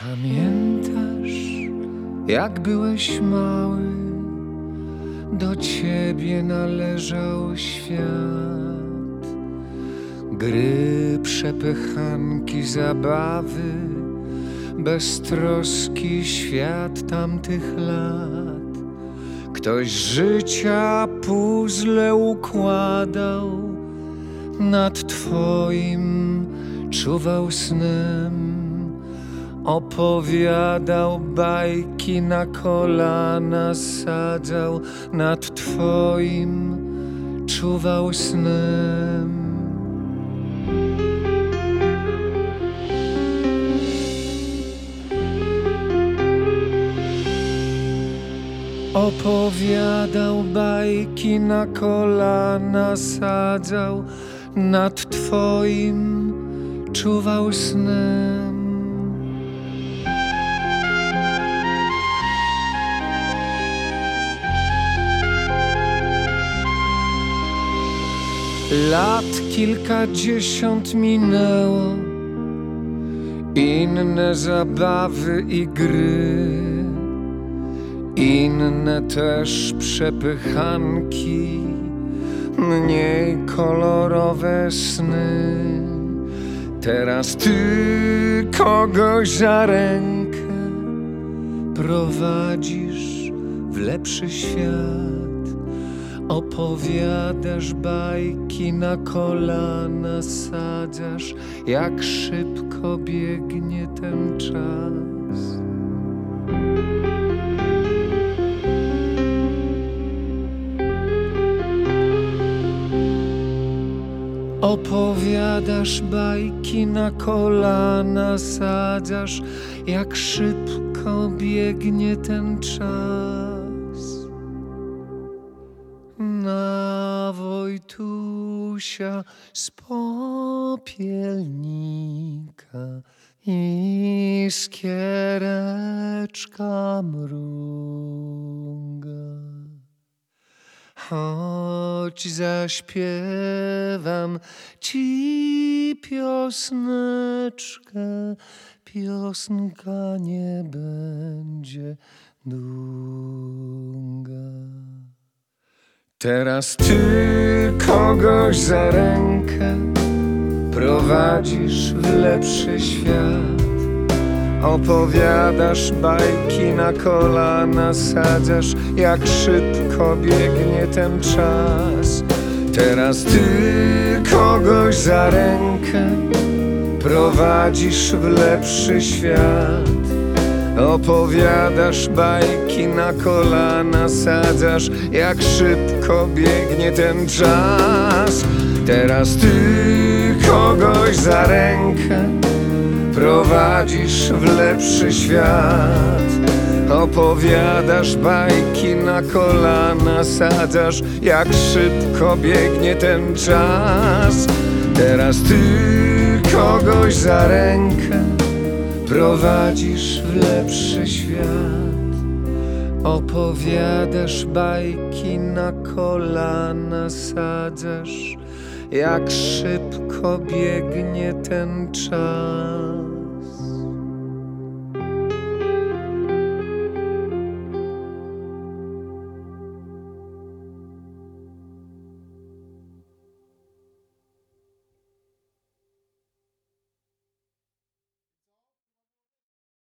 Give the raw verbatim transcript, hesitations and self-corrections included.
Pamiętasz, jak byłeś mały, do ciebie należał świat. Gry, przepychanki, zabawy, beztroski świat tamtych lat. Ktoś życia puzzle układał, nad twoim czuwał snem. Opowiadał bajki, na kolana sadzał, nad twoim czuwał snem. Opowiadał bajki, na kolana sadzał, nad twoim czuwał snem. Lat kilkadziesiąt minęło, inne zabawy i gry, inne też przepychanki, mniej kolorowe sny. Teraz ty kogoś za rękę prowadzisz w lepszy świat. Opowiadasz bajki, na kolana sadzasz, jak szybko biegnie ten czas. Opowiadasz bajki, na kolana sadzasz, jak szybko biegnie ten czas. Na Wojtusia z popielnika iskiereczka mruga. Choć zaśpiewam ci piosneczkę, piosenka nie będzie długa. Teraz ty kogoś za rękę prowadzisz w lepszy świat. Opowiadasz bajki, na kolana sadzasz, jak szybko biegnie ten czas. Teraz ty kogoś za rękę prowadzisz w lepszy świat. Opowiadasz bajki, na kolana sadzasz, jak szybko biegnie ten czas. Teraz ty kogoś za rękę prowadzisz w lepszy świat. Opowiadasz bajki, na kolana sadzasz, jak szybko biegnie ten czas. Teraz ty kogoś za rękę prowadzisz w lepszy świat. Opowiadasz bajki, na kolana sadzasz, jak szybko biegnie ten czas.